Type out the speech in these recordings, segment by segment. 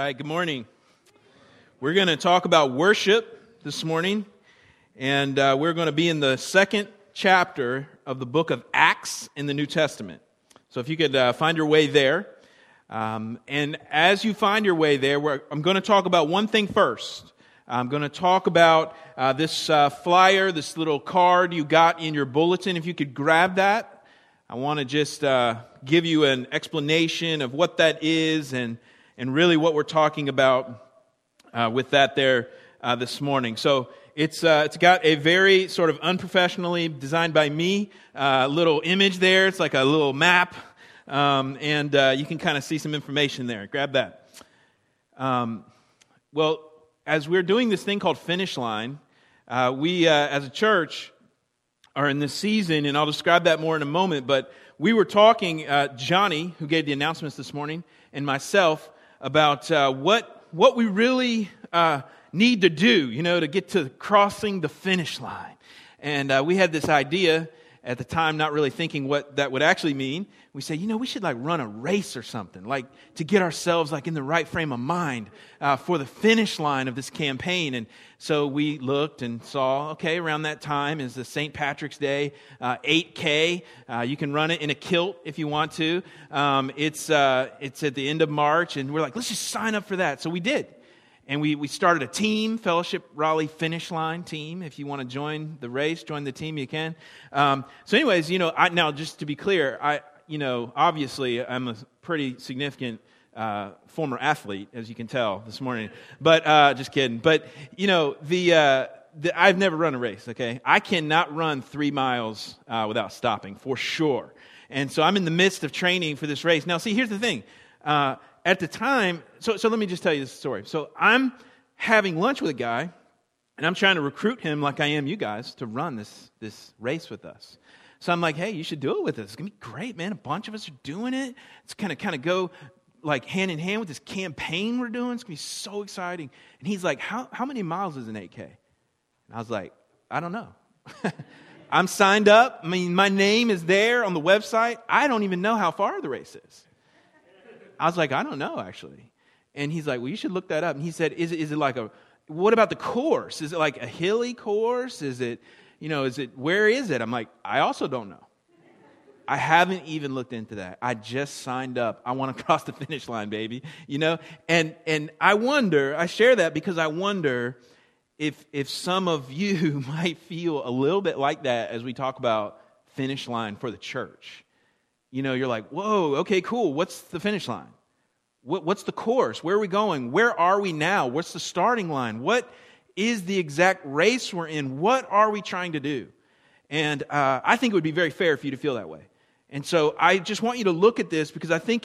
right, good morning. We're going to talk about worship this morning, and we're going to be in the second chapter of the book of Acts in the New Testament. So if you could find your way there. And as you find your way there, I'm going to talk about one thing first. I'm going to talk about this flyer, this little card you got in your bulletin. If you could grab that, I want to just give you an explanation of what that is and really what we're talking about with that there this morning. So it's got a very sort of unprofessionally designed by me little image there. It's like a little map, and you can kind of see some information there. Grab that. Well, as we're doing this thing called Finish Line, we as a church are in this season, and I'll describe that more in a moment, but we were talking, Johnny, who gave the announcements this morning, and myself, about what we really need to do, to get to crossing the finish line. And we had this idea at the time, not really thinking what that would actually mean. We say, we should run a race or something, to get ourselves in the right frame of mind for the finish line of this campaign. And so we looked and saw, okay, around that time is the St. Patrick's Day 8K. You can run it in a kilt if you want to. It's at the end of March, and we're like, let's just sign up for that. So we did. And we started a team, Fellowship Raleigh Finish Line team. If you want to join the race, join the team, you can. So anyways, now just to be clear, obviously I'm a pretty significant former athlete, as you can tell this morning. But just kidding. But I've never run a race. Okay, I cannot run 3 miles without stopping for sure. And so I'm in the midst of training for this race. Now, see, here's the thing. At the time, so let me just tell you this story. So I'm having lunch with a guy, and I'm trying to recruit him like I am you guys to run this race with us. So I'm like, hey, you should do it with us. It's going to be great, man. A bunch of us are doing it. It's kind of go hand in hand with this campaign we're doing. It's going to be so exciting. And he's like, how many miles is an 8K? And I was like, I don't know. I'm signed up. I mean, my name is there on the website. I don't even know how far the race is. I was like, I don't know, actually. And he's like, well, you should look that up. And he said, is it what about the course? Is it like a hilly course? Is it, where is it? I'm like, I also don't know. I haven't even looked into that. I just signed up. I want to cross the finish line, baby. And I share that because I wonder if some of you might feel a little bit like that as we talk about finish line for the church. You're like, whoa, okay, cool. What's the finish line? What's the course? Where are we going? Where are we now? What's the starting line? What is the exact race we're in? What are we trying to do? And I think it would be very fair for you to feel that way. And so I just want you to look at this because I think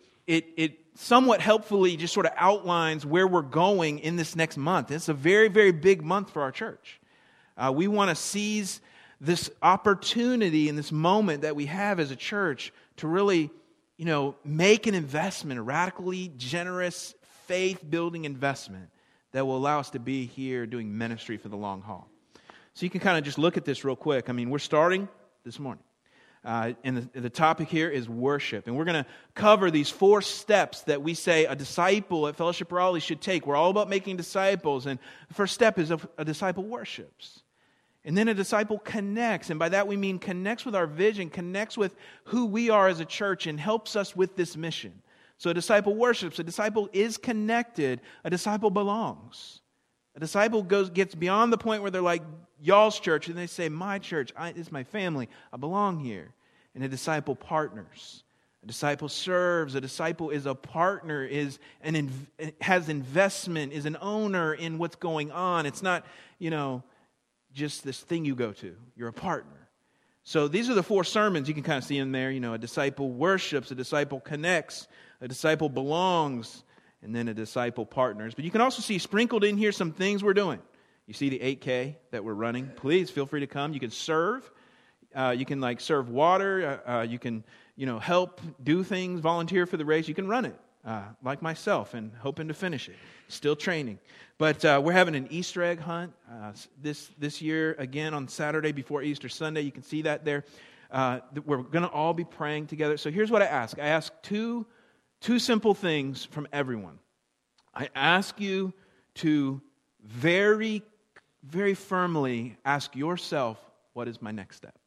it somewhat helpfully just sort of outlines where we're going in this next month. It's a very, very big month for our church. We want to seize this opportunity and this moment that we have as a church to really, make an investment, a radically generous, faith-building investment that will allow us to be here doing ministry for the long haul. So you can kind of just look at this real quick. I mean, we're starting this morning. And the topic here is worship. And we're going to cover these 4 steps that we say a disciple at Fellowship Raleigh should take. We're all about making disciples. And the first step is a disciple worships. And then a disciple connects, and by that we mean connects with our vision, connects with who we are as a church, and helps us with this mission. So a disciple worships, a disciple is connected, a disciple belongs. A disciple gets beyond the point where they're like, y'all's church, and they say, my church, this is my family, I belong here. And a disciple partners. A disciple serves, a disciple is a partner, has investment, is an owner in what's going on. It's not, just this thing you go to. You're a partner. So these are the 4 sermons you can kind of see in there. A disciple worships, a disciple connects, a disciple belongs, and then a disciple partners. But you can also see sprinkled in here some things we're doing. You see the 8K that we're running. Please feel free to come. You can serve. You can serve water. You can help do things, volunteer for the race. You can run it. Like myself, and hoping to finish it. Still training. But we're having an Easter egg hunt this year, again, on Saturday before Easter Sunday. You can see that there. We're going to all be praying together. So here's what I ask. I ask two simple things from everyone. I ask you to very, very firmly ask yourself, what is my next step?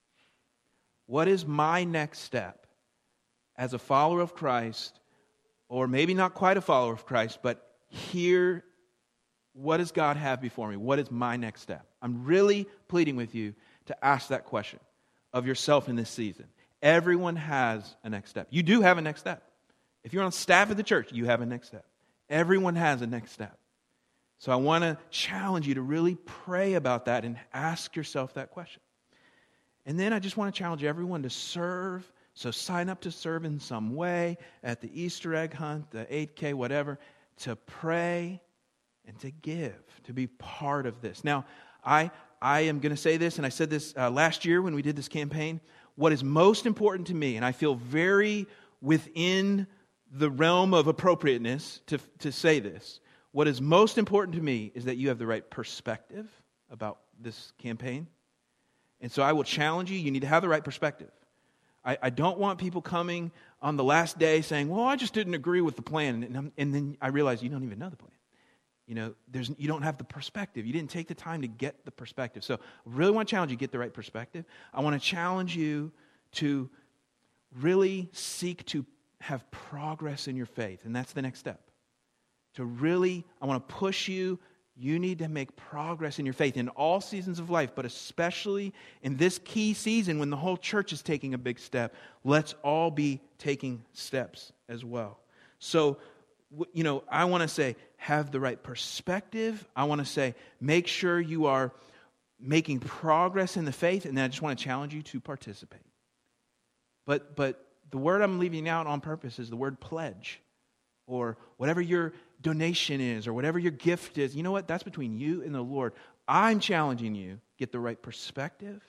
What is my next step as a follower of Christ, or maybe not quite a follower of Christ, but here, what does God have before me? What is my next step? I'm really pleading with you to ask that question of yourself in this season. Everyone has a next step. You do have a next step. If you're on staff at the church, you have a next step. Everyone has a next step. So I want to challenge you to really pray about that and ask yourself that question. And then I just want to challenge everyone to serve. So sign up to serve in some way at the Easter egg hunt, the 8K, whatever, to pray and to give, to be part of this. Now, I am going to say this, and I said this last year when we did this campaign. What is most important to me, and I feel very within the realm of appropriateness to say this, what is most important to me is that you have the right perspective about this campaign. And so I will challenge you, you need to have the right perspective. I don't want people coming on the last day saying, well, I just didn't agree with the plan. And then I realize you don't even know the plan. You know, you don't have the perspective. You didn't take the time to get the perspective. So I really want to challenge you to get the right perspective. I want to challenge you to really seek to have progress in your faith. And that's the next step. I want to push you. You need to make progress in your faith in all seasons of life, but especially in this key season when the whole church is taking a big step. Let's all be taking steps as well. So, I want to say, have the right perspective. I want to say, make sure you are making progress in the faith, and then I just want to challenge you to participate. But the word I'm leaving out on purpose is the word pledge, or whatever your donation is, or whatever your gift is. You know what? That's between you and the Lord. I'm challenging you, get the right perspective,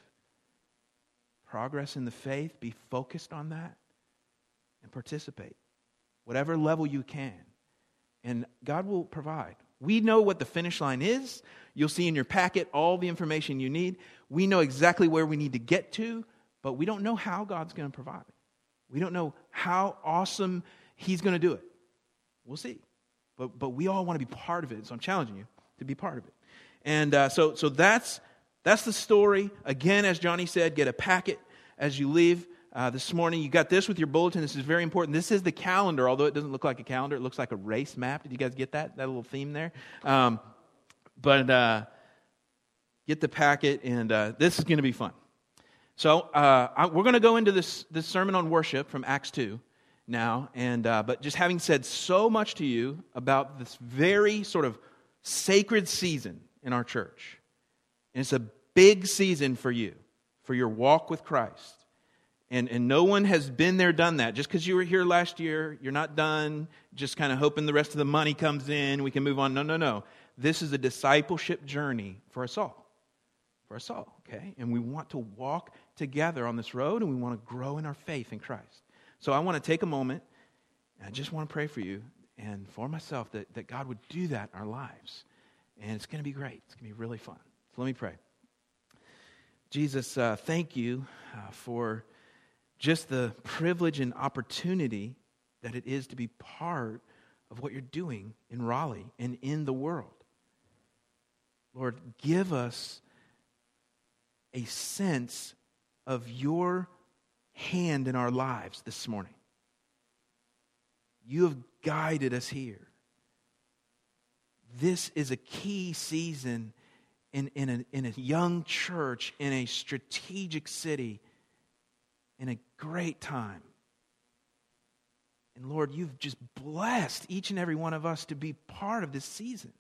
progress in the faith, be focused on that, and participate. Whatever level you can. And God will provide. We know what the finish line is. You'll see in your packet all the information you need. We know exactly where we need to get to, but we don't know how God's going to provide. We don't know how awesome He's going to do it. We'll see. But we all want to be part of it, so I'm challenging you to be part of it. And so that's the story. Again, as Johnny said, get a packet as you leave. This morning, you got this with your bulletin. This is very important. This is the calendar, although it doesn't look like a calendar. It looks like a race map. Did you guys get that little theme there? But get the packet, and this is going to be fun. So we're going to go into this sermon on worship from Acts 2 now. But just having said so much to you about this very sort of sacred season in our church, and it's a big season for you, for your walk with Christ. And no one has been there, done that. Just because you were here last year, you're not done, just kind of hoping the rest of the money comes in, we can move on. No. This is a discipleship journey for us all. For us all, okay? And we want to walk together on this road, and we want to grow in our faith in Christ. So I want to take a moment, and I just want to pray for you and for myself that God would do that in our lives. And it's going to be great. It's going to be really fun. So let me pray. Jesus, thank you for just the privilege and opportunity that it is to be part of what you're doing in Raleigh and in the world. Lord, give us a sense of your hand in our lives this morning. You have guided us here. This is a key season in a young church, in a strategic city, in a great time. And Lord, you've just blessed each and every one of us to be part of this season.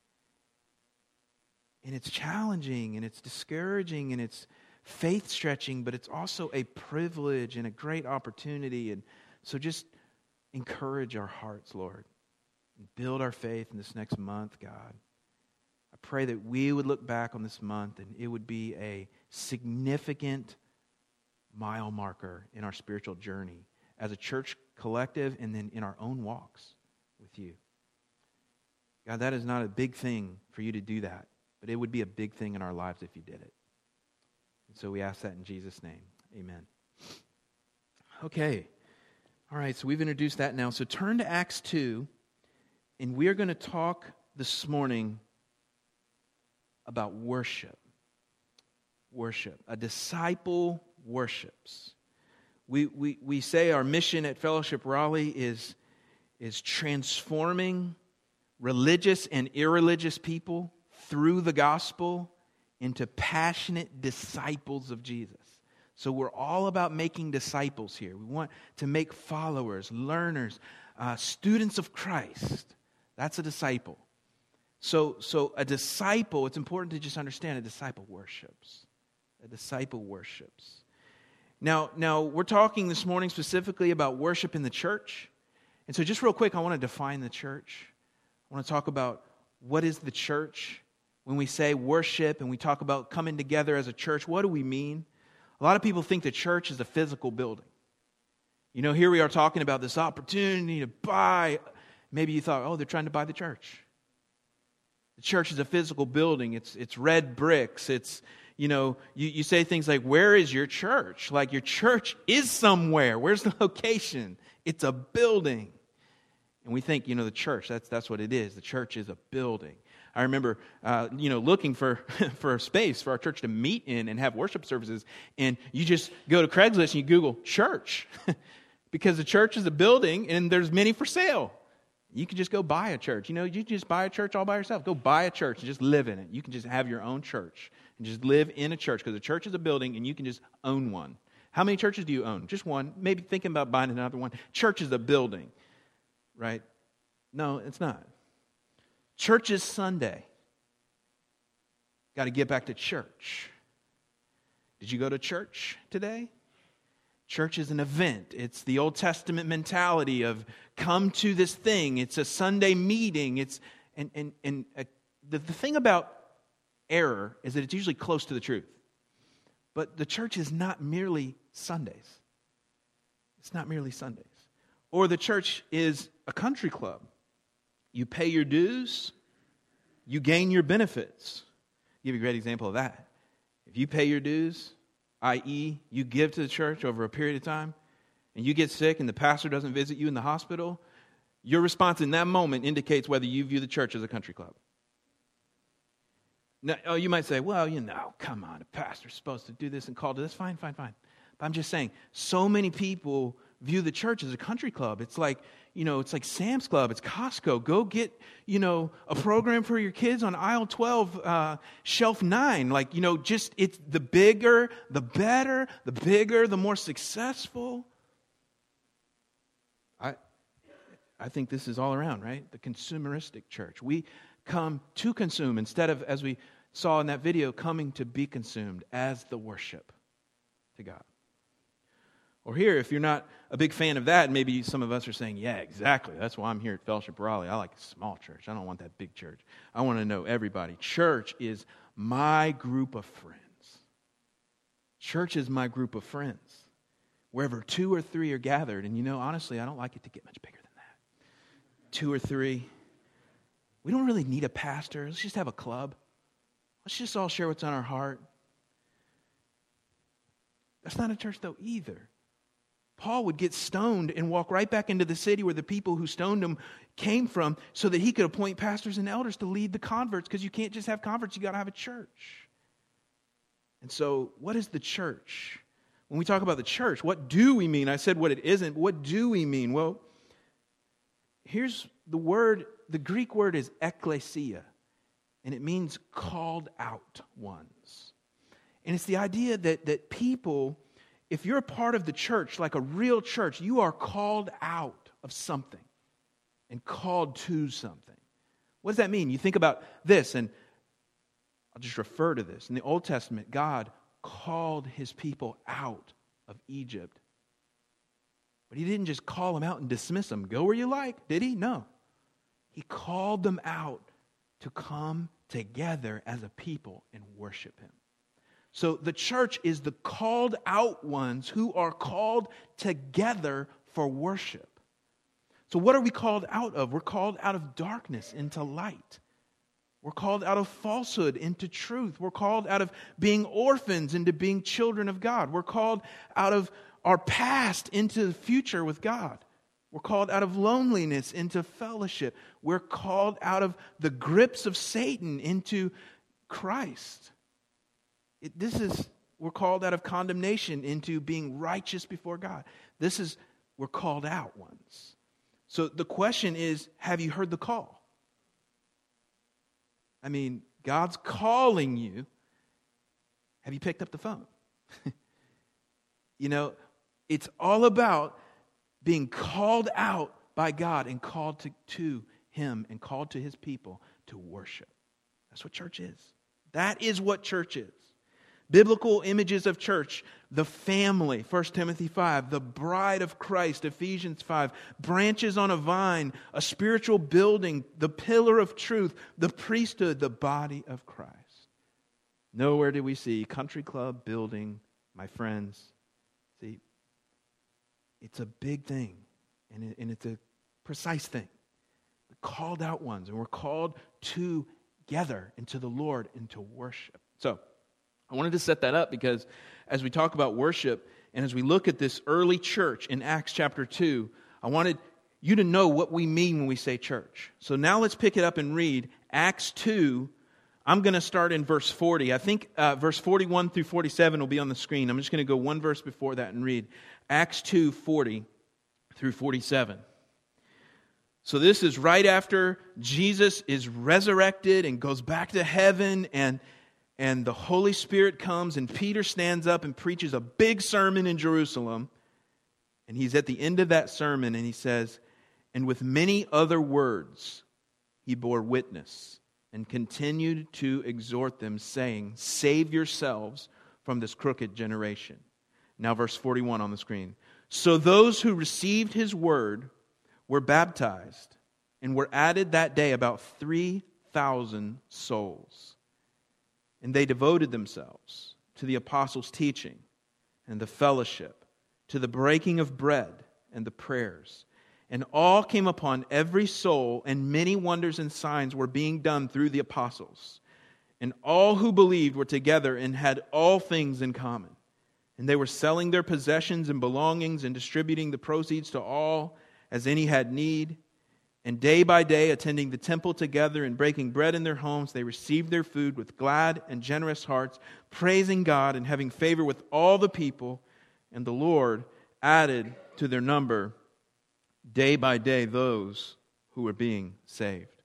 And it's challenging, and it's discouraging, and it's faith-stretching, but it's also a privilege and a great opportunity. And so just encourage our hearts, Lord, and build our faith in this next month, God. I pray that we would look back on this month, and it would be a significant mile marker in our spiritual journey as a church collective and then in our own walks with you. God, that is not a big thing for you to do that, but it would be a big thing in our lives if you did it. And so we ask that in Jesus' name. Amen. Okay. All right, so we've introduced that now. So turn to Acts 2, And we are going to talk this morning about worship. Worship. A disciple worships. We say our mission at Fellowship Raleigh is transforming religious and irreligious people through the gospel into passionate disciples of Jesus. So we're all about making disciples here. We want to make followers, learners, students of Christ. That's a disciple. So a disciple, it's important to just understand a disciple worships. A disciple worships. Now we're talking this morning specifically about worship in the church. And so just real quick, I want to define the church. I want to talk about what is the church. When we say worship and we talk about coming together as a church, what do we mean? A lot of people think the church is a physical building. You know, here we are talking about this opportunity to buy. Maybe you thought, oh, they're trying to buy the church. The church is a physical building. It's red bricks. It's, you know, you say things like, where is your church? Like your church is somewhere. Where's the location? It's a building. And we think, you know, the church, that's what it is. The church is a building. I remember, looking for a space for our church to meet in and have worship services. And you just go to Craigslist and you Google church. Because the church is a building and there's many for sale. You can just go buy a church. You know, you just buy a church all by yourself. Go buy a church and just live in it. You can just have your own church and just live in a church. Because a church is a building and you can just own one. How many churches do you own? Just one. Maybe thinking about buying another one. Church is a building, right? No, it's not. Church is Sunday. Got to get back to church. Did you go to church today? Church is an event. It's the Old Testament mentality of come to this thing. It's a Sunday meeting. The thing about error is that it's usually close to the truth. But the church is not merely Sundays. It's not merely Sundays. Or the church is a country club. You pay your dues, you gain your benefits. I'll give you a great example of that. If you pay your dues, i.e., you give to the church over a period of time, and you get sick and the pastor doesn't visit you in the hospital, your response in that moment indicates whether you view the church as a country club. Now, you might say, well, come on, a pastor's supposed to do this and call to this. Fine. But I'm just saying, so many people view the church as a country club. It's like, it's like Sam's Club. It's Costco. Go get, a program for your kids on aisle 12, shelf 9. Like, it's the bigger, the better, the bigger, the more successful. I think this is all around, right? The consumeristic church. We come to consume instead of, as we saw in that video, coming to be consumed as the worship to God. Or here, if you're not a big fan of that, maybe some of us are saying, yeah, exactly. That's why I'm here at Fellowship Raleigh. I like a small church. I don't want that big church. I want to know everybody. Church is my group of friends. Church is my group of friends. Wherever 2 or 3 are gathered. And honestly, I don't like it to get much bigger than that. 2 or 3. We don't really need a pastor. Let's just have a club. Let's just all share what's on our heart. That's not a church, though, either. Paul would get stoned and walk right back into the city where the people who stoned him came from so that he could appoint pastors and elders to lead the converts, because you can't just have converts, you got to have a church. And so, what is the church? When we talk about the church, what do we mean? I said what it isn't. What do we mean? Well, here's the word. The Greek word is ekklesia, and it means called out ones. And it's the idea that people, if you're a part of the church, like a real church, you are called out of something and called to something. What does that mean? You think about this, and I'll just refer to this. In the Old Testament, God called his people out of Egypt. But he didn't just call them out and dismiss them. Go where you like, did he? No. He called them out to come together as a people and worship him. So the church is the called out ones who are called together for worship. So what are we called out of? We're called out of darkness into light. We're called out of falsehood into truth. We're called out of being orphans into being children of God. We're called out of our past into the future with God. We're called out of loneliness into fellowship. We're called out of the grips of Satan into Christ. We're called out of condemnation into being righteous before God. We're called out ones. So the question is, have you heard the call? I mean, God's calling you. Have you picked up the phone? It's all about being called out by God and called to Him and called to His people to worship. That's what church is. That is what church is. Biblical images of church: the family, 1 Timothy 5, the bride of Christ, Ephesians 5, branches on a vine, a spiritual building, the pillar of truth, the priesthood, the body of Christ. Nowhere do we see country club building, my friends. See, it's a big thing, and it's a precise thing. The called out ones, and we're called together into the Lord and to worship. So, I wanted to set that up because as we talk about worship and as we look at this early church in Acts chapter 2, I wanted you to know what we mean when we say church. So now let's pick it up and read Acts 2. I'm going to start in verse 40. I think verse 41 through 47 will be on the screen. I'm just going to go one verse before that and read Acts 2, 40 through 47. So this is right after Jesus is resurrected and goes back to heaven, and the Holy Spirit comes, and Peter stands up and preaches a big sermon in Jerusalem. And he's at the end of that sermon, and he says, "And with many other words he bore witness and continued to exhort them, saying, 'Save yourselves from this crooked generation.'" Now verse 41 on the screen. "So those who received his word were baptized, and were added that day about 3,000 souls. And they devoted themselves to the apostles' teaching and the fellowship, to the breaking of bread and the prayers. And all came upon every soul, and many wonders and signs were being done through the apostles. And all who believed were together and had all things in common. And they were selling their possessions and belongings and distributing the proceeds to all as any had need. And day by day, attending the temple together and breaking bread in their homes, they received their food with glad and generous hearts, praising God and having favor with all the people. And the Lord added to their number day by day those who were being saved."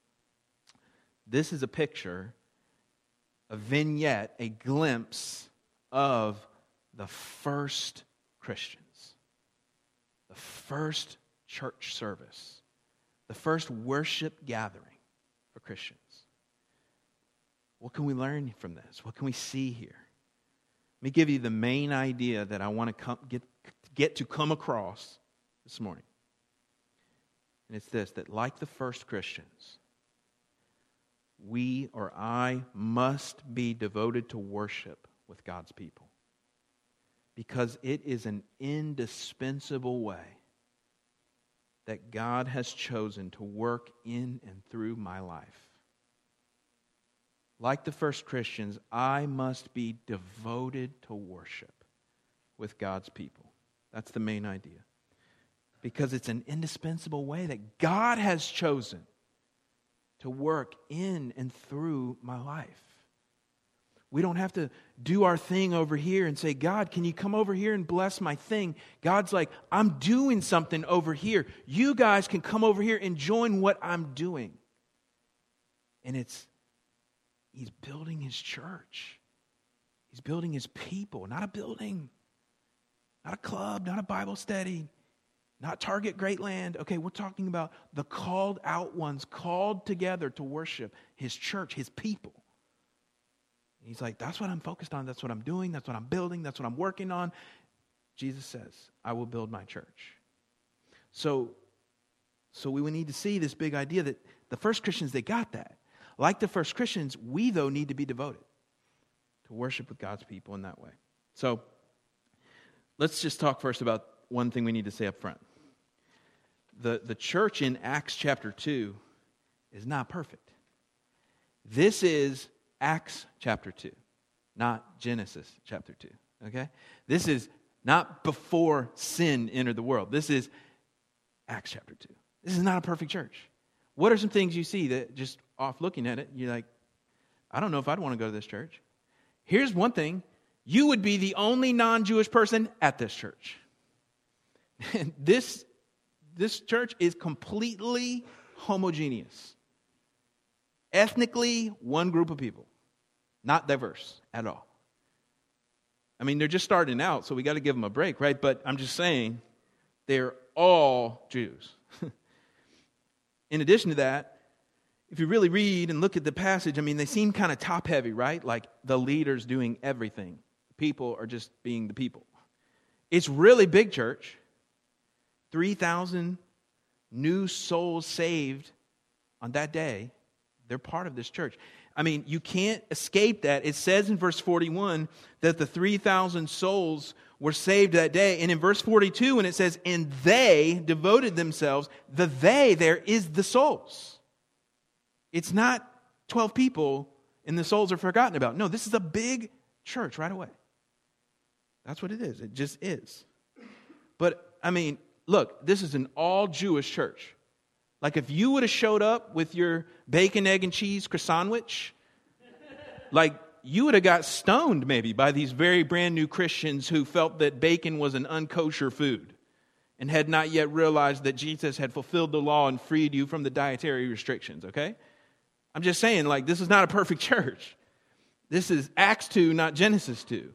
This is a picture, a vignette, a glimpse of the first Christians, the first church service, the first worship gathering for Christians. What can we learn from this? What can we see here? Let me give you the main idea that I want to get to come across this morning. And it's this, that like the first Christians, we or I must be devoted to worship with God's people. Because it is an indispensable way that God has chosen to work in and through my life. Like the first Christians, I must be devoted to worship with God's people. That's the main idea. Because it's an indispensable way that God has chosen to work in and through my life. We don't have to do our thing over here and say, "God, can you come over here and bless my thing?" God's like, "I'm doing something over here. You guys can come over here and join what I'm doing." And He's building His church. He's building His people, not a building, not a club, not a Bible study, not Target Great Land. Okay, we're talking about the called out ones, called together to worship His church, His people. He's like, that's what I'm focused on. That's what I'm doing. That's what I'm building. That's what I'm working on. Jesus says, "I will build my church." So we need to see this big idea that the first Christians, they got that. Like the first Christians, we, though, need to be devoted to worship with God's people in that way. So let's just talk first about one thing we need to say up front. The church in Acts chapter 2 is not perfect. This is Acts chapter 2, not Genesis chapter 2, okay? This is not before sin entered the world. This is Acts chapter 2. This is not a perfect church. What are some things you see that just off looking at it, you're like, I don't know if I'd want to go to this church. Here's one thing. You would be the only non-Jewish person at this church. This church is completely homogeneous. Ethnically, one group of people. Not diverse at all. I mean, they're just starting out, so we got to give them a break, right? But I'm just saying, they're all Jews. In addition to that, if you really read and look at the passage, I mean, they seem kind of top-heavy, right? Like the leaders doing everything. People are just being the people. It's really big church. 3,000 new souls saved on that day. They're part of this church. I mean, you can't escape that. It says in verse 41 that the 3,000 souls were saved that day. And in verse 42, when it says, and they devoted themselves, the they there is the souls. It's not 12 people and the souls are forgotten about. No, this is a big church right away. That's what it is. It just is. But, I mean, look, this is an all-Jewish church. Like if you would have showed up with your bacon, egg, and cheese croissant-wich, like you would have got stoned maybe by these very brand new Christians who felt that bacon was an unkosher food and had not yet realized that Jesus had fulfilled the law and freed you from the dietary restrictions, okay? I'm just saying, like, this is not a perfect church. This is Acts 2, not Genesis 2.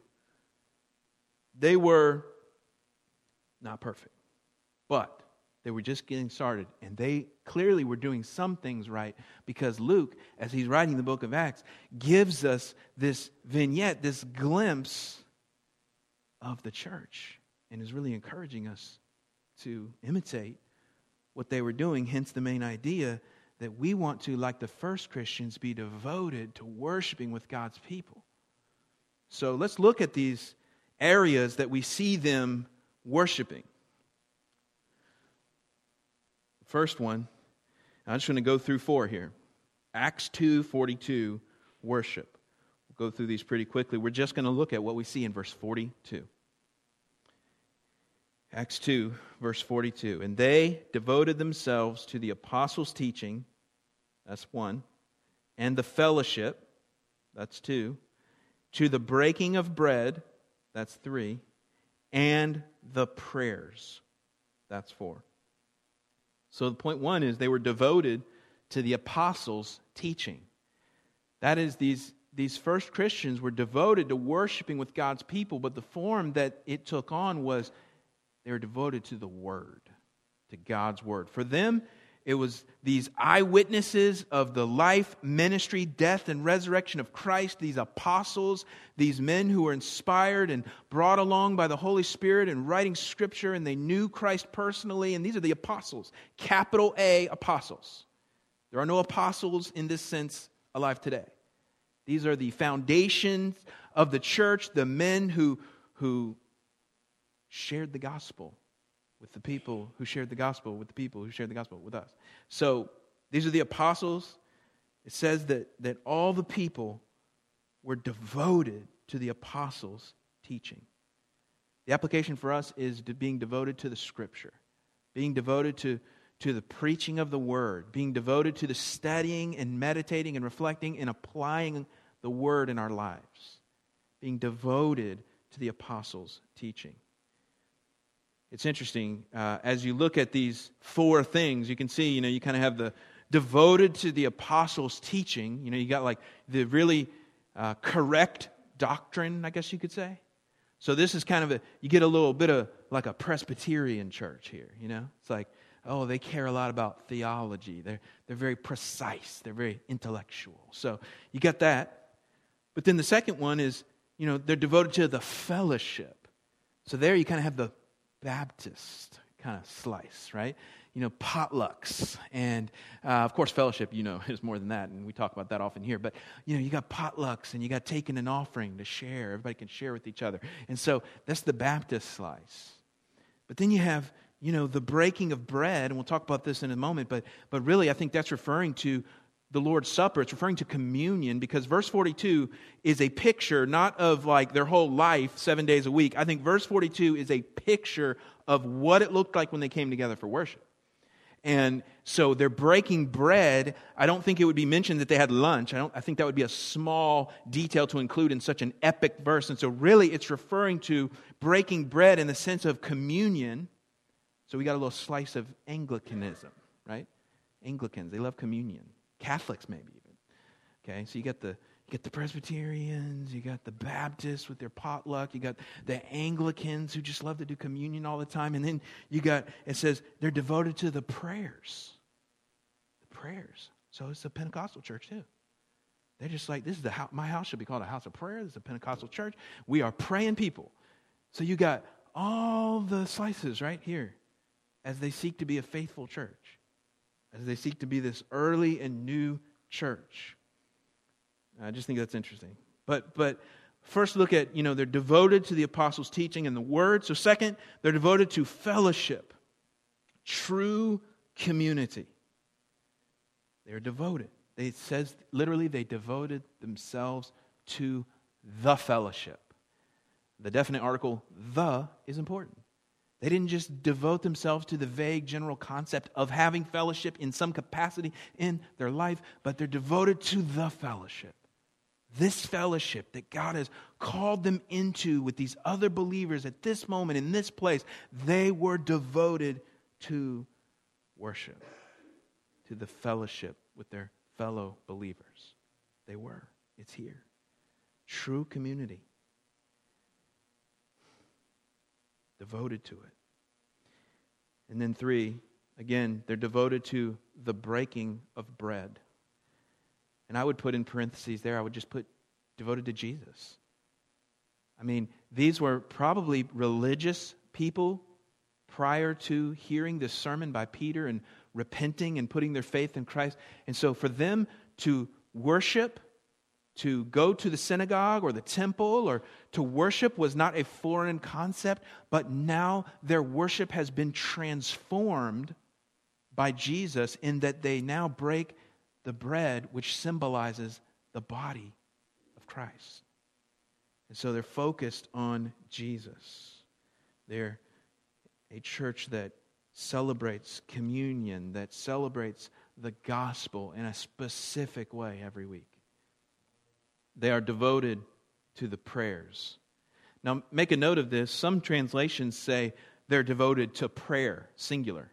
They were not perfect, but they were just getting started, and they clearly were doing some things right because Luke, as he's writing the book of Acts, gives us this vignette, this glimpse of the church, and is really encouraging us to imitate what they were doing, hence the main idea that we want to, like the first Christians, be devoted to worshiping with God's people. So let's look at these areas that we see them worshiping. First one, I'm just going to go through 4 here. Acts 2:42, worship. We'll go through these pretty quickly. We're just going to look at what we see in verse 42. Acts 2, verse 42. And they devoted themselves to the apostles' teaching, that's 1, and the fellowship, that's 2, to the breaking of bread, that's 3, and the prayers, that's 4. So the point 1 is they were devoted to the apostles' teaching. That is, these first Christians were devoted to worshiping with God's people, but the form that it took on was they were devoted to the Word, to God's Word. For them, it was these eyewitnesses of the life, ministry, death, and resurrection of Christ, these apostles, these men who were inspired and brought along by the Holy Spirit and writing Scripture, and they knew Christ personally, and these are the apostles, capital A apostles. There are no apostles in this sense alive today. These are the foundations of the church, the men who shared the gospel with the people who shared the gospel with the people who shared the gospel with us. So these are the apostles. It says that all the people were devoted to the apostles' teaching. The application for us is being devoted to the Scripture, being devoted to the preaching of the Word, being devoted to the studying and meditating and reflecting and applying the Word in our lives, being devoted to the apostles' teaching. It's interesting, as you look at these 4 things, you can see, you kind of have the devoted to the apostles' teaching. You got like the really correct doctrine, I guess you could say. So this is kind of you get a little bit of like a Presbyterian church here, It's like, oh, they care a lot about theology. They're very precise. They're very intellectual. So you got that. But then the second one is, they're devoted to the fellowship. So there you kind of have the Baptist kind of slice, right? Potlucks. And, of course, fellowship, is more than that. And we talk about that often here. But, you got potlucks and you got taking an offering to share. Everybody can share with each other. And so that's the Baptist slice. But then you have, the breaking of bread. And we'll talk about this in a moment. But really, I think that's referring to the Lord's Supper. It's referring to communion, because verse 42 is a picture not of like their whole life 7 days a week. I think verse 42 is a picture of what it looked like when they came together for worship. And so they're breaking bread. I don't think it would be mentioned that they had lunch. I think that would be a small detail to include in such an epic verse. And so really it's referring to breaking bread in the sense of communion. So we got a little slice of Anglicanism, right? Anglicans, they love communion. Catholics maybe even. Okay, so you get the Presbyterians, you got the Baptists with their potluck, you got the Anglicans who just love to do communion all the time, and then it says they're devoted to the prayers. The prayers. So it's a Pentecostal church too. They're just like, this is my house should be called a house of prayer. This is a Pentecostal church. We are praying people. So you got all the slices right here as they seek to be a faithful church, as they seek to be this early and new church. I just think that's interesting. But first look at, they're devoted to the apostles' teaching and the word. So second, they're devoted to fellowship, true community. They're devoted. It says literally they devoted themselves to the fellowship. The definite article, the, is important. They didn't just devote themselves to the vague general concept of having fellowship in some capacity in their life, but they're devoted to the fellowship. This fellowship that God has called them into with these other believers at this moment, in this place, they were devoted to worship, to the fellowship with their fellow believers. They were. It's here. True community. Devoted to it. And then 3, again, they're devoted to the breaking of bread. And I would put in parentheses there, I would just put devoted to Jesus. I mean, these were probably religious people prior to hearing this sermon by Peter and repenting and putting their faith in Christ. And so for them to worship, to go to the synagogue or the temple or to worship was not a foreign concept, but now their worship has been transformed by Jesus in that they now break the bread which symbolizes the body of Christ. And so they're focused on Jesus. They're a church that celebrates communion, that celebrates the gospel in a specific way every week. They are devoted to the prayers. Now, make a note of this. Some translations say they're devoted to prayer, singular.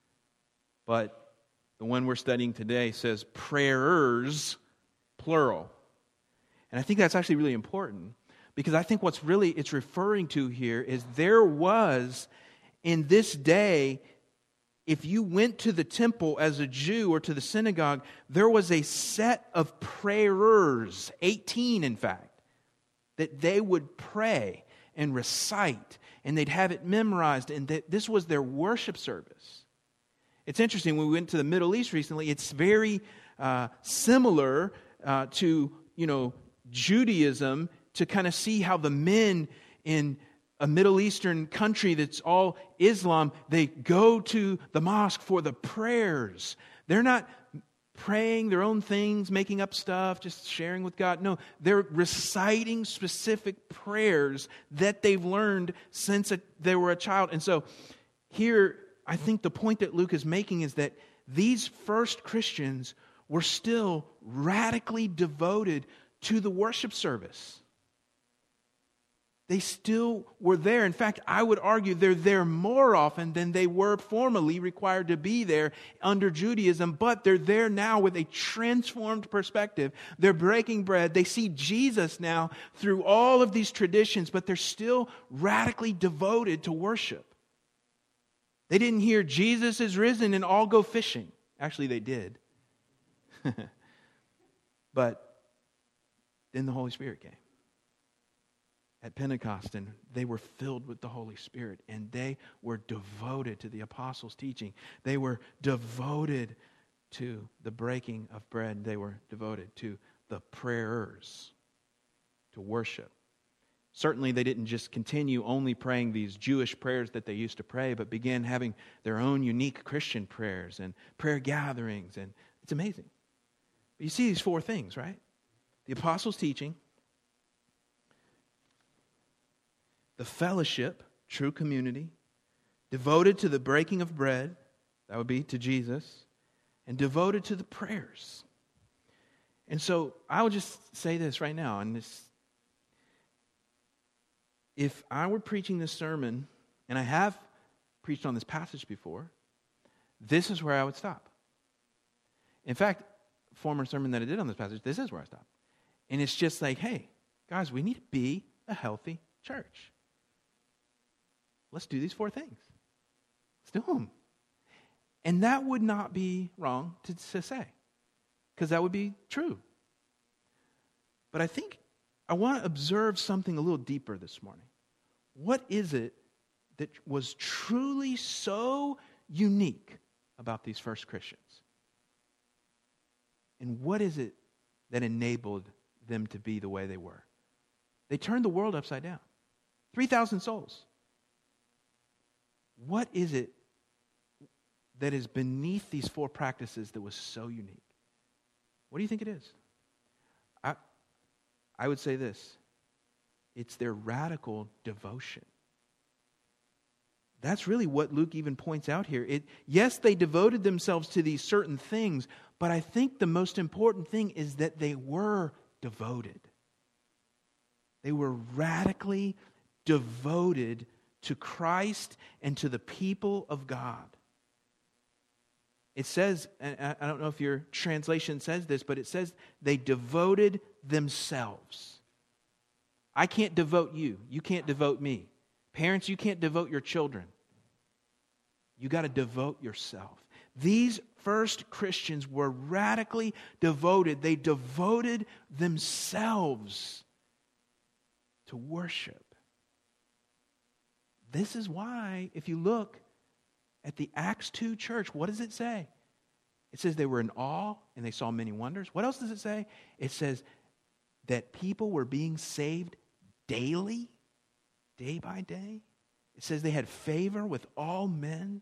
But the one we're studying today says prayers, plural. And I think that's actually really important because I think what's really it's referring to here is there was in this day, if you went to the temple as a Jew or to the synagogue, there was a set of prayers, 18 in fact, that they would pray and recite, and they'd have it memorized, and that this was their worship service. It's interesting, when we went to the Middle East recently, it's very similar to, Judaism, to kind of see how the men in a Middle Eastern country that's all Islam, they go to the mosque for the prayers. They're not praying their own things, making up stuff, just sharing with God. No, they're reciting specific prayers that they've learned since they were a child. And so here, I think the point that Luke is making is that these first Christians were still radically devoted to the worship service. They still were there. In fact, I would argue they're there more often than they were formerly required to be there under Judaism, but they're there now with a transformed perspective. They're breaking bread. They see Jesus now through all of these traditions, but they're still radically devoted to worship. They didn't hear Jesus is risen and all go fishing. Actually, they did. But then the Holy Spirit came. At Pentecost, and they were filled with the Holy Spirit, and they were devoted to the apostles' teaching. They were devoted to the breaking of bread. They were devoted to the prayers, to worship. Certainly, they didn't just continue only praying these Jewish prayers that they used to pray, but began having their own unique Christian prayers and prayer gatherings, and it's amazing. But you see these 4 things, right? The apostles' teaching, the fellowship, true community, devoted to the breaking of bread, That would be to Jesus. And devoted to the prayers. And so I will just say this right now. And if I were preaching this sermon, and I have preached on this passage before, this is where I would stop. In fact, former sermon that I did on this passage, this is where I stopped. And it's just like, hey, guys, we need to be a healthy church. Let's do these 4 things. Let's do them. And that would not be wrong to say, because that would be true. But I think I want to observe something a little deeper this morning. What is it that was truly so unique about these first Christians? And what is it that enabled them to be the way they were? They turned the world upside down. 3,000 souls. What is it that is beneath these 4 practices that was so unique? What do you think it is? I would say this. It's their radical devotion. That's really what Luke even points out here. Yes, they devoted themselves to these certain things, but I think the most important thing is that they were devoted. They were radically devoted to Christ and to the people of God. It says, and I don't know if your translation says this, but it says they devoted themselves. I can't devote you. You can't devote me. Parents, you can't devote your children. You got to devote yourself. These first Christians were radically devoted. They devoted themselves to worship. This is why, if you look at the Acts 2 church, what does it say? It says they were in awe and they saw many wonders. What else does it say? It says that people were being saved daily, day by day. It says they had favor with all men.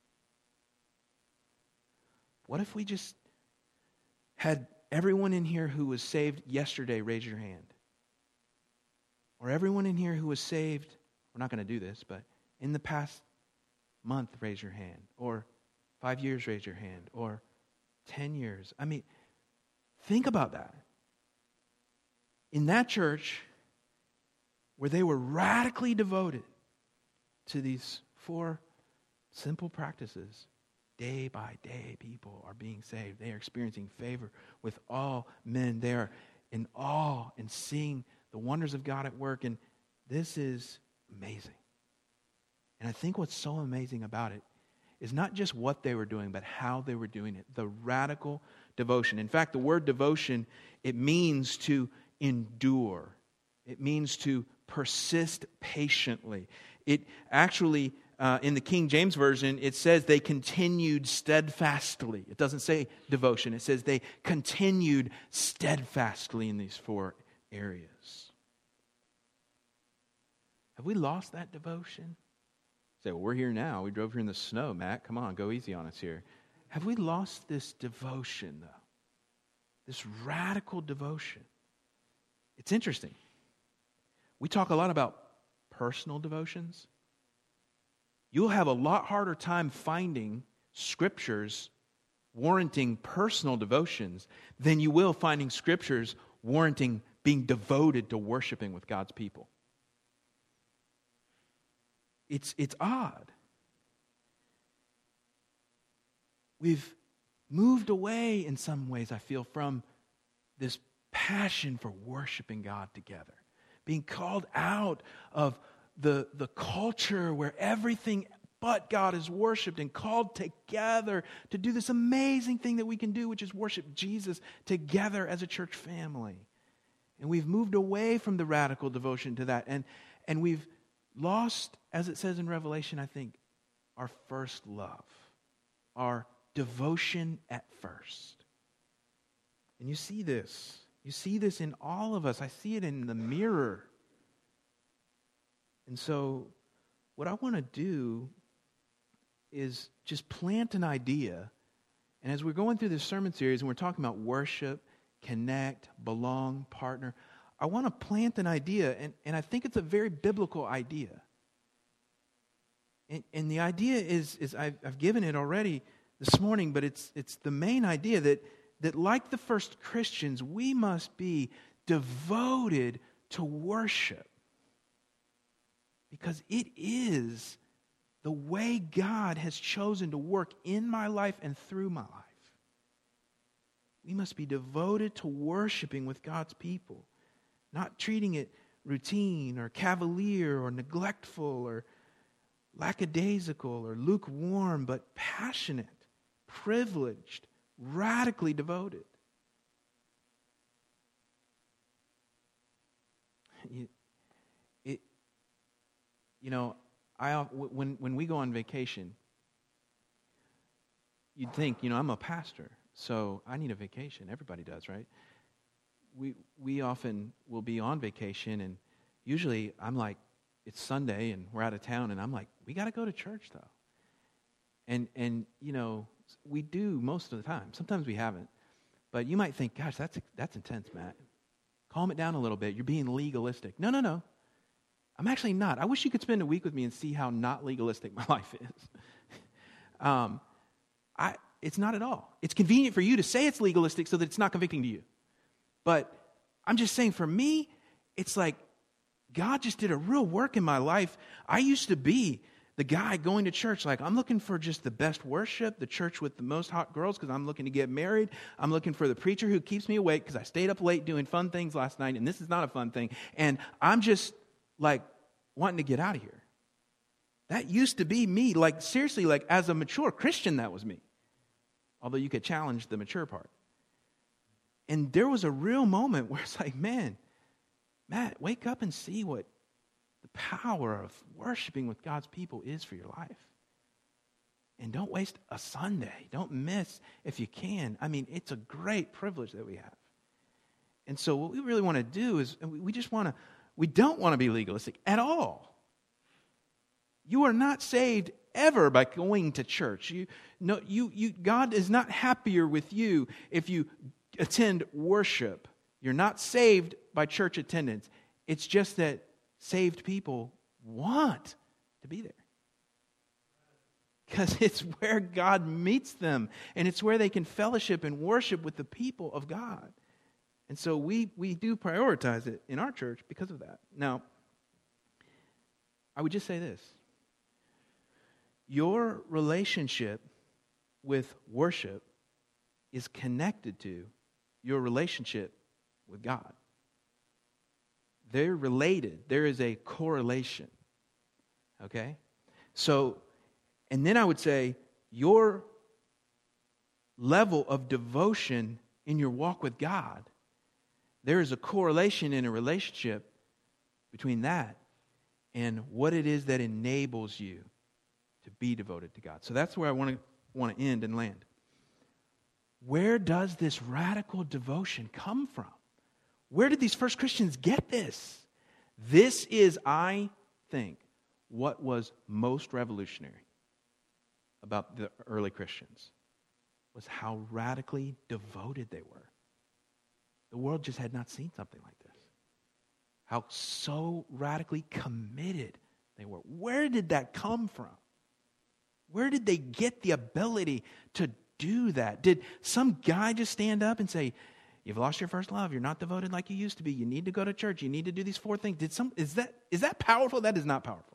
What if we just had everyone in here who was saved yesterday raise your hand? Or everyone in here who was saved, we're not going to do this, but in the past month, raise your hand. Or 5 years, raise your hand. Or 10 years. I mean, think about that. In that church, where they were radically devoted to these 4 simple practices, day by day, people are being saved. They are experiencing favor with all men. They are in awe and seeing the wonders of God at work. And this is amazing. And I think what's so amazing about it is not just what they were doing, but how they were doing it. The radical devotion. In fact, the word devotion, it means to endure. It means to persist patiently. It actually, in the King James Version, it says they continued steadfastly. It doesn't say devotion. It says they continued steadfastly in these 4 areas. Have we lost that devotion? Say, well, we're here now. We drove here in the snow, Matt. Come on, go easy on us here. Have we lost this devotion, though? This radical devotion. It's interesting. We talk a lot about personal devotions. You'll have a lot harder time finding scriptures warranting personal devotions than you will finding scriptures warranting being devoted to worshiping with God's people. It's odd. We've moved away in some ways, I feel, from this passion for worshiping God together. Being called out of the culture where everything but God is worshipped and called together to do this amazing thing that we can do, which is worship Jesus together as a church family. And we've moved away from the radical devotion to that. And we've lost, as it says in Revelation, I think, our first love, our devotion at first. And you see this. You see this in all of us. I see it in the mirror. And so what I want to do is just plant an idea. And as we're going through this sermon series and we're talking about worship, connect, belong, partner, I want to plant an idea, and I think it's a very biblical idea. And the idea is I've given it already this morning, but it's the main idea that like the first Christians, we must be devoted to worship. Because it is the way God has chosen to work in my life and through my life. We must be devoted to worshiping with God's people, not treating it routine or cavalier or neglectful or lackadaisical or lukewarm, but passionate, privileged, radically devoted. When we go on vacation, you'd think, I'm a pastor, so I need a vacation. Everybody does, right? We often will be on vacation, and usually I'm like, it's Sunday, and we're out of town, and I'm like, we got to go to church, though. And we do most of the time. Sometimes we haven't. But you might think, gosh, that's intense, Matt. Calm it down a little bit. You're being legalistic. No. I'm actually not. I wish you could spend a week with me and see how not legalistic my life is. It's not at all. It's convenient for you to say it's legalistic so that it's not convicting to you. But I'm just saying, for me, it's like God just did a real work in my life. I used to be the guy going to church like, I'm looking for just the best worship, the church with the most hot girls because I'm looking to get married. I'm looking for the preacher who keeps me awake because I stayed up late doing fun things last night, and this is not a fun thing. And I'm just like wanting to get out of here. That used to be me. Like, seriously, like as a mature Christian, that was me. Although you could challenge the mature part. And there was a real moment where it's like, man, Matt, wake up and see what the power of worshiping with God's people is for your life. And don't waste a Sunday. Don't miss if you can. I mean, it's a great privilege that we have. And so what we really want to do is we don't want to be legalistic at all. You are not saved ever by going to church. God is not happier with you if you attend worship. You're not saved by church attendance. It's just that saved people want to be there. Because it's where God meets them, and it's where they can fellowship and worship with the people of God. And so we do prioritize it in our church because of that. Now, I would just say this. Your relationship with worship is connected to your relationship with God. They're related. There is a correlation. Okay? So, and then I would say your level of devotion in your walk with God, there is a correlation in a relationship between that and what it is that enables you to be devoted to God. So that's where I want to end and land. Where does this radical devotion come from? Where did these first Christians get this? This is, I think, what was most revolutionary about the early Christians, was how radically devoted they were. The world just had not seen something like this. How so radically committed they were. Where did that come from? Where did they get the ability to do that? Did some guy just stand up and say, you've lost your first love, you're not devoted like you used to be, you need to go to church, you need to do these 4 things? Is that powerful? That is not powerful.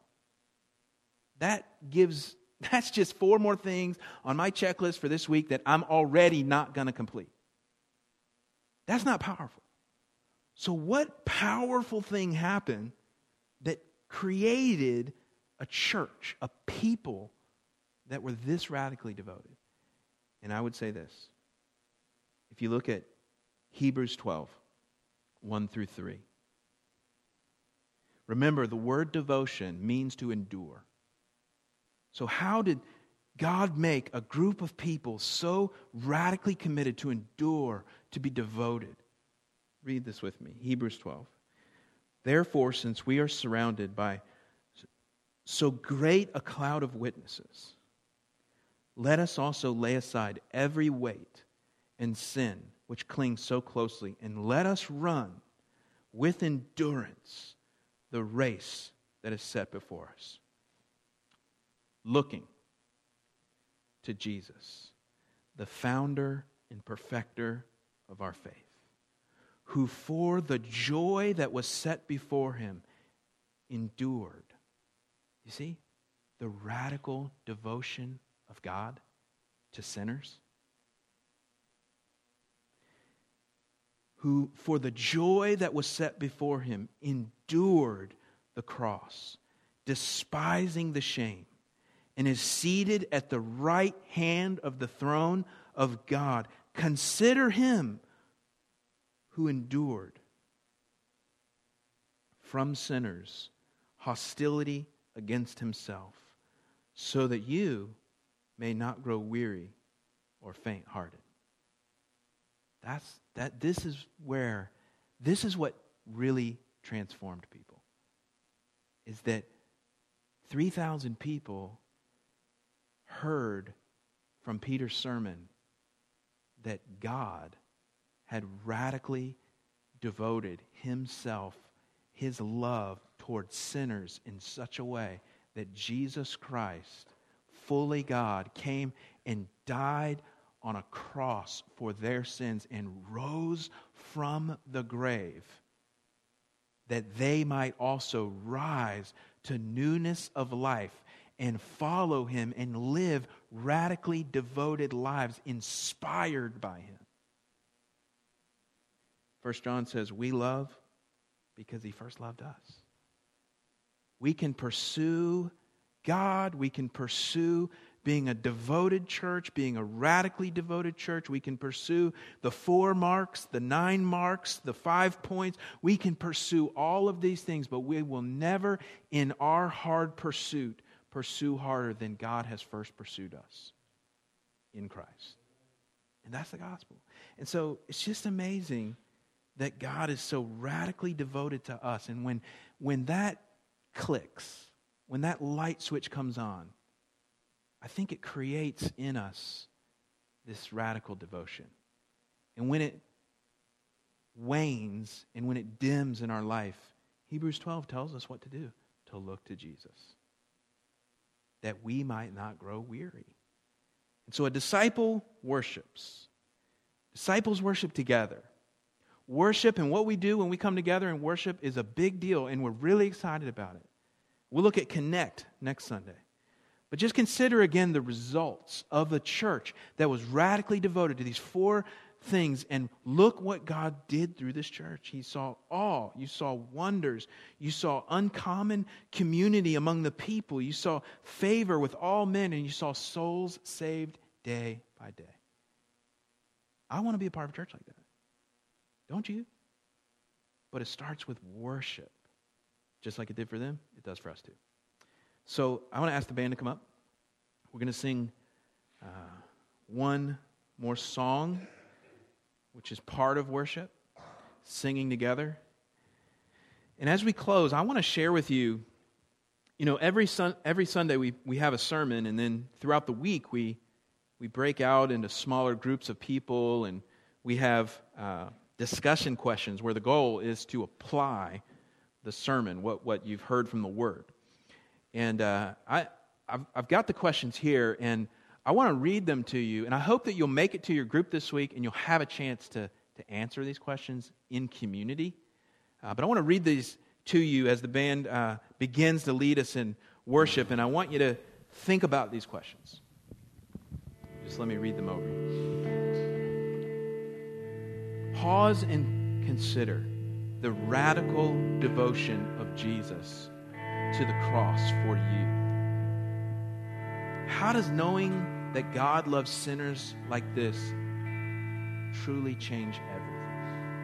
That's just 4 more things on my checklist for this week that I'm already not going to complete. That's not powerful. So what powerful thing happened that created a church, a people that were this radically devoted? And I would say this. If you look at Hebrews 12, 1 through 3. Remember, the word devotion means to endure. So how did God make a group of people so radically committed to endure, to be devoted? Read this with me. Hebrews 12. Therefore, since we are surrounded by so great a cloud of witnesses, let us also lay aside every weight and sin which clings so closely, and let us run with endurance the race that is set before us. looking to Jesus, the founder and perfecter of our faith, who for the joy that was set before him endured. You see, the radical devotion of God to sinners. Who for the joy that was set before him endured the cross, despising the shame, and is seated at the right hand of the throne of God. Consider him who endured from sinners hostility against himself, so that you may not grow weary or faint-hearted. This is what really transformed people. Is that 3,000 people heard from Peter's sermon that God had radically devoted himself, his love towards sinners in such a way that Jesus Christ, fully God, came and died on a cross for their sins and rose from the grave, that they might also rise to newness of life and follow him and live radically devoted lives inspired by him. 1 John says, we love because he first loved us. We can pursue God. We can pursue being a devoted church, being a radically devoted church. We can pursue the 4 marks, the 9 marks, the 5 points. We can pursue all of these things, but we will never, in our hard pursuit, pursue harder than God has first pursued us in Christ. And that's the gospel. And so it's just amazing that God is so radically devoted to us. And when that clicks, when that light switch comes on, I think it creates in us this radical devotion. And when it wanes and when it dims in our life, Hebrews 12 tells us what to do, to look to Jesus, that we might not grow weary. And so a disciple worships. Disciples worship together. Worship and what we do when we come together and worship is a big deal, and we're really excited about it. We'll look at Connect next Sunday. But just consider again the results of the church that was radically devoted to these 4 things, and look what God did through this church. He saw awe, you saw wonders, you saw uncommon community among the people, you saw favor with all men, and you saw souls saved day by day. I want to be a part of a church like that. Don't you? But it starts with worship. Just like it did for them, it does for us too. So I want to ask the band to come up. We're going to sing one more song, which is part of worship, singing together. And as we close, I want to share with you, every Sunday we have a sermon, and then throughout the week we break out into smaller groups of people, and we have discussion questions where the goal is to apply the sermon, what you've heard from the Word. And I've got the questions here, and I want to read them to you, and I hope that you'll make it to your group this week, and you'll have a chance to answer these questions in community. But I want to read these to you as the band begins to lead us in worship, and I want you to think about these questions. Just let me read them over you. Pause and consider the radical devotion of Jesus to the cross for you. How does knowing that God loves sinners like this truly change everything?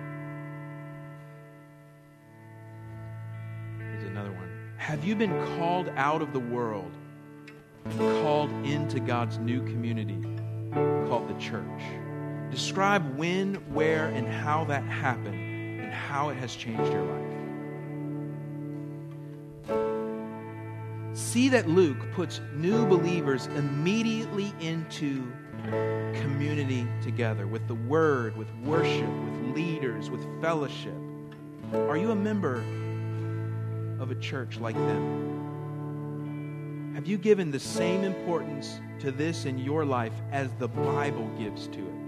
Here's another one. Have you been called out of the world and called into God's new community called the church? Describe when, where, and how that happened and how it has changed your life. See that Luke puts new believers immediately into community together with the Word, with worship, with leaders, with fellowship. Are you a member of a church like them? Have you given the same importance to this in your life as the Bible gives to it?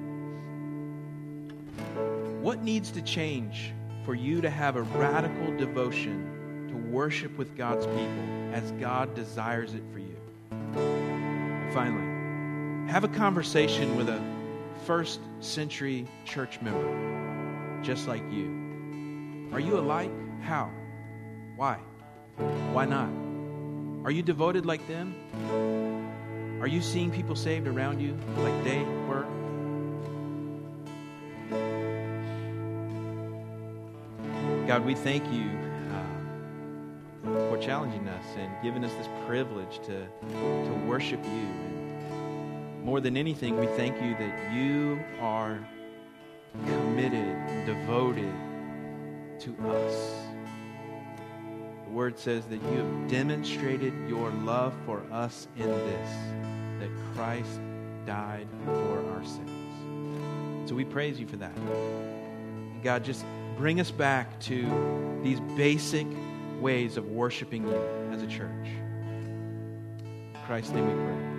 What needs to change for you to have a radical devotion to worship with God's people as God desires it for you? And finally, have a conversation with a first century church member just like you. Are you alike? How? Why? Why not? Are you devoted like them? Are you seeing people saved around you like they were? God, we thank you for challenging us and giving us this privilege to worship you. And more than anything, we thank you that you are committed, devoted to us. The Word says that you have demonstrated your love for us in this, that Christ died for our sins. So we praise you for that. And God, just bring us back to these basic ways of worshiping you as a church. In Christ's name we pray.